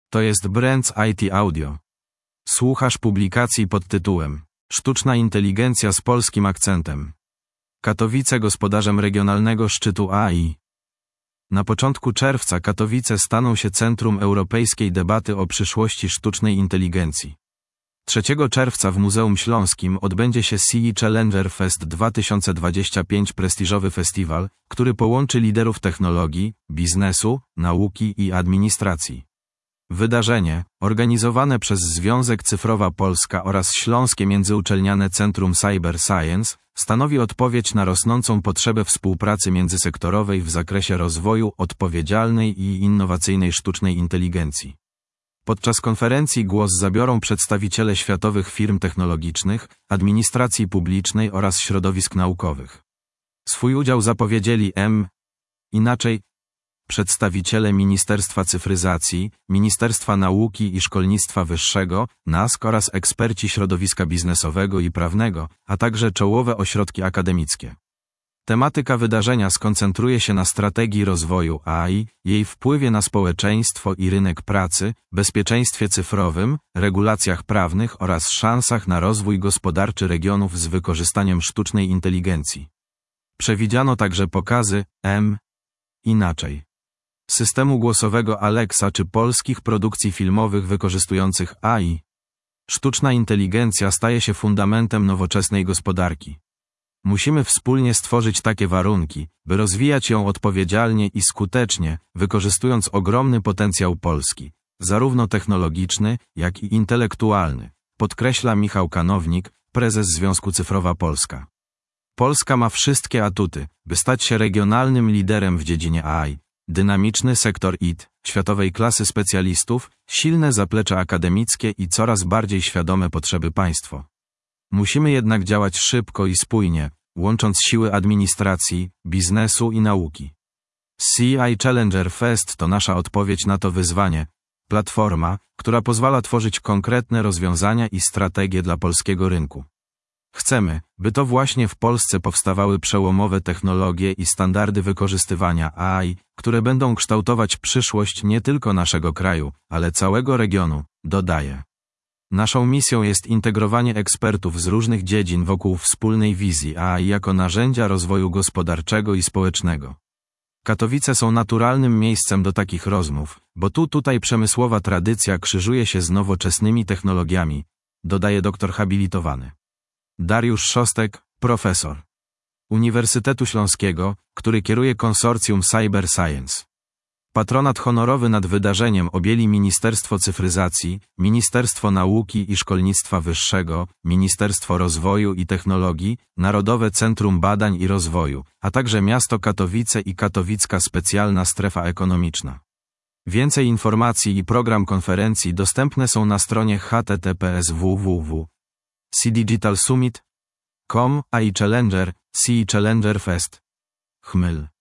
To jest Brands IT Audio. Słuchasz publikacji pod tytułem Sztuczna inteligencja z polskim akcentem. Katowice gospodarzem regionalnego szczytu AI. Na początku czerwca Katowice staną się centrum europejskiej debaty o przyszłości sztucznej inteligencji. 3 czerwca w Muzeum Śląskim odbędzie się CE Challenger Fest 2025, prestiżowy festiwal, który połączy liderów technologii, biznesu, nauki i administracji. Wydarzenie, organizowane przez Związek Cyfrowa Polska oraz Śląskie Międzyuczelniane Centrum Cyber Science, stanowi odpowiedź na rosnącą potrzebę współpracy międzysektorowej w zakresie rozwoju odpowiedzialnej i innowacyjnej sztucznej inteligencji. Podczas konferencji głos zabiorą przedstawiciele światowych firm technologicznych, administracji publicznej oraz środowisk naukowych. Swój udział zapowiedzieli przedstawiciele Ministerstwa Cyfryzacji, Ministerstwa Nauki i Szkolnictwa Wyższego, NASK oraz eksperci środowiska biznesowego i prawnego, a także czołowe ośrodki akademickie. Tematyka wydarzenia skoncentruje się na strategii rozwoju AI, jej wpływie na społeczeństwo i rynek pracy, bezpieczeństwie cyfrowym, regulacjach prawnych oraz szansach na rozwój gospodarczy regionów z wykorzystaniem sztucznej inteligencji. Przewidziano także pokazy systemu głosowego Alexa czy polskich produkcji filmowych wykorzystujących AI. Sztuczna inteligencja staje się fundamentem nowoczesnej gospodarki. Musimy wspólnie stworzyć takie warunki, by rozwijać ją odpowiedzialnie i skutecznie, wykorzystując ogromny potencjał Polski, zarówno technologiczny, jak i intelektualny, podkreśla Michał Kanownik, prezes Związku Cyfrowa Polska. Polska ma wszystkie atuty, by stać się regionalnym liderem w dziedzinie AI. Dynamiczny sektor IT, światowej klasy specjalistów, silne zaplecze akademickie i coraz bardziej świadome potrzeby państwo. Musimy jednak działać szybko i spójnie, łącząc siły administracji, biznesu i nauki. CE Challenger Fest to nasza odpowiedź na to wyzwanie, platforma, która pozwala tworzyć konkretne rozwiązania i strategie dla polskiego rynku. Chcemy, by to właśnie w Polsce powstawały przełomowe technologie i standardy wykorzystywania AI, które będą kształtować przyszłość nie tylko naszego kraju, ale całego regionu, dodaje. Naszą misją jest integrowanie ekspertów z różnych dziedzin wokół wspólnej wizji AI jako narzędzia rozwoju gospodarczego i społecznego. Katowice są naturalnym miejscem do takich rozmów, bo tutaj przemysłowa tradycja krzyżuje się z nowoczesnymi technologiami, dodaje doktor habilitowany Dariusz Szostek, profesor Uniwersytetu Śląskiego, który kieruje konsorcjum Cyber Science. Patronat honorowy nad wydarzeniem objęli Ministerstwo Cyfryzacji, Ministerstwo Nauki i Szkolnictwa Wyższego, Ministerstwo Rozwoju i Technologii, Narodowe Centrum Badań i Rozwoju, a także miasto Katowice i Katowicka Specjalna Strefa Ekonomiczna. Więcej informacji i program konferencji dostępne są na stronie https://www.cdigitalsummit.com. AI Challenger, CE Challenger Fest. Chmyl.